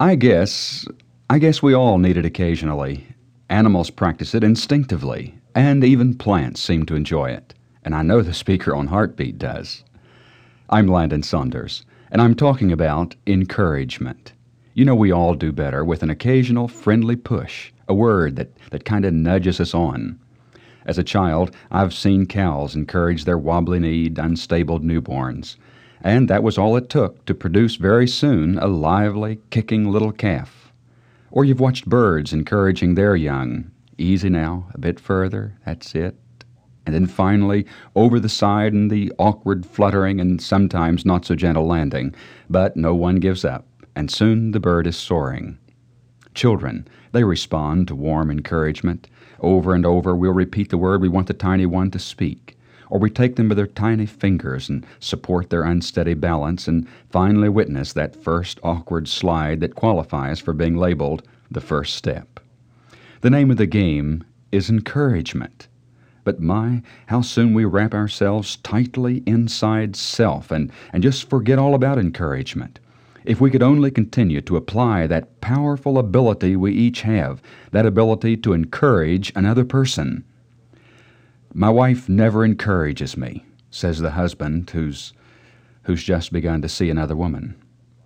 I guess, I guess we all need it occasionally. Animals practice it instinctively, and even plants seem to enjoy it. And I know the speaker on Heartbeat does. I'm Landon Saunders, and I'm talking about encouragement. You know, we all do better with an occasional friendly push, a word that kind of nudges us on. As a child, I've seen cows encourage their wobbly-kneed, unstable newborns, and that was all it took to produce very soon a lively, kicking little calf. Or you've watched birds encouraging their young. Easy now, a bit further, that's it. And then finally, over the side and the awkward fluttering and sometimes not so gentle landing. But no one gives up, and soon the bird is soaring. Children, they respond to warm encouragement. Over and over we'll repeat the word we want the tiny one to speak. Or we take them by their tiny fingers and support their unsteady balance and finally witness that first awkward slide that qualifies for being labeled the first step. The name of the game is encouragement. But my, how soon we wrap ourselves tightly inside self and just forget all about encouragement. If we could only continue to apply that powerful ability we each have, that ability to encourage another person. My wife never encourages me, says the husband who's just begun to see another woman.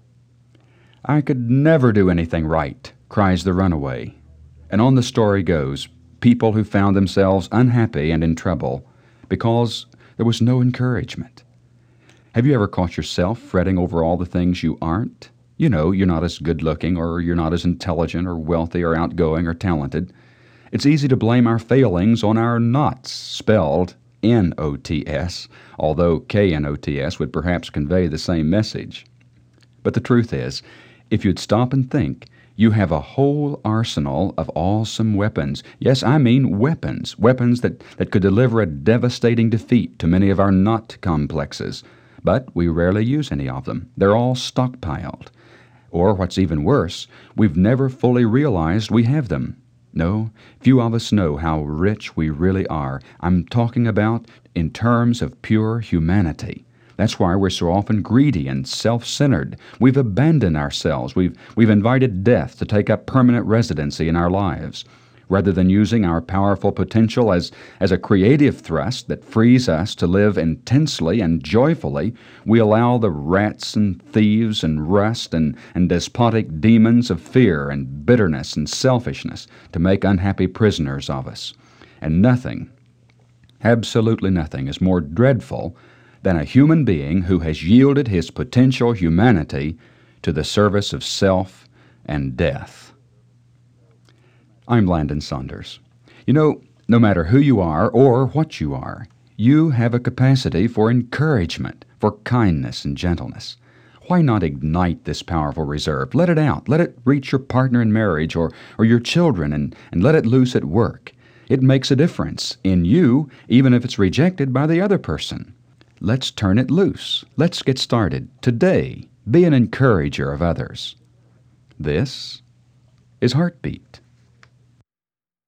I could never do anything right, cries the runaway. And on the story goes, people who found themselves unhappy and in trouble because there was no encouragement. Have you ever caught yourself fretting over all the things you aren't? You know, you're not as good-looking, or you're not as intelligent or wealthy or outgoing or talented. It's easy to blame our failings on our nots, spelled N-O-T-S, although K-N-O-T-S would perhaps convey the same message. But the truth is, if you'd stop and think, you have a whole arsenal of awesome weapons. Yes, I mean weapons. Weapons that could deliver a devastating defeat to many of our not complexes. But we rarely use any of them. They're all stockpiled. Or what's even worse, we've never fully realized we have them. No, few of us know how rich we really are. I'm talking about in terms of pure humanity. That's why we're so often greedy and self-centered. We've abandoned ourselves. We've invited death to take up permanent residency in our lives. Rather than using our powerful potential as a creative thrust that frees us to live intensely and joyfully, we allow the rats and thieves and rust and despotic demons of fear and bitterness and selfishness to make unhappy prisoners of us. And nothing, absolutely nothing, is more dreadful than a human being who has yielded his potential humanity to the service of self and death. I'm Landon Saunders. You know, no matter who you are or what you are, you have a capacity for encouragement, for kindness and gentleness. Why not ignite this powerful reserve? Let it out. Let it reach your partner in marriage or your children and let it loose at work. It makes a difference in you, even if it's rejected by the other person. Let's turn it loose. Let's get started today. Be an encourager of others. This is Heartbeat.